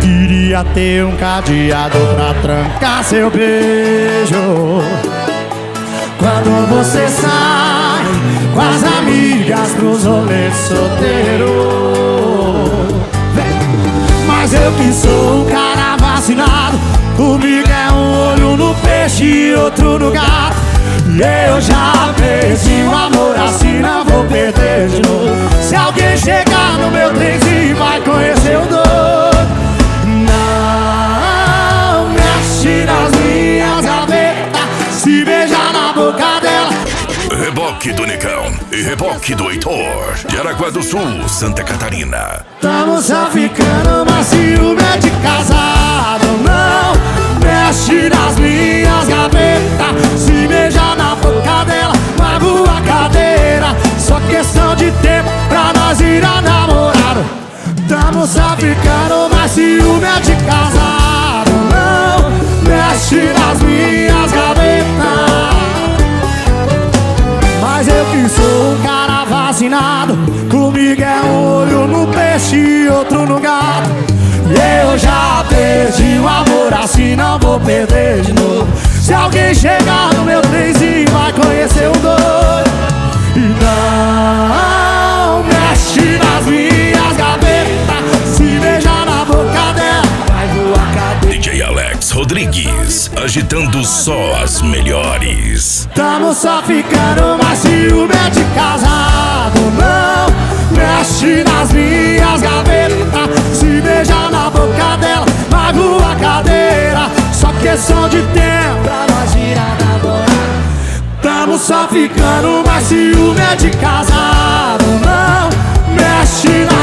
Queria ter um cadeado pra trancar seu beijo. Quando você sai com as amigas pros rolês solteiro. Mas eu que sou um cara vacinado, comigo é um olho no peixe e outro no gato. E eu já perdi o amor, assim não vou perder de novo. Se alguém chegar no meu trenzinho vai conhecer o doido. Não mexe nas minhas gavetas, se beijar na boca dela. Reboque do Nicão e reboque do Heitor, de Araguá do Sul, Santa Catarina. Tamo só ficando, mas ciúme é de casado. Não mexe nas minhas gavetas, se beijar na boca dela, magoa a cadeira. Só questão de tempo pra nós ir a namorado. Tamo só ficando, mas ciúme é de casado. Não mexe nas minhas gavetas. Mas eu que sou um cara vacinado, comigo é um olho no peixe e outro no gato. E eu já perdi o amor, assim não vou perder de novo. Se alguém chegar no meu trenzinho vai conhecer o doido. E não mexe nas minhas gavetas, se beijar na boca dela vai voar cadeira. DJ Alex Rodrigues, agitando só as melhores. Tamo só ficando, mas ciúme é de casado. Não mexe nas minhas gavetas, se beijar na boca dela, magoa a cadeira. Só questão de tempo pra nós virar namorado. Tamo só ficando, mas ciúme é de casado. Não mexe nas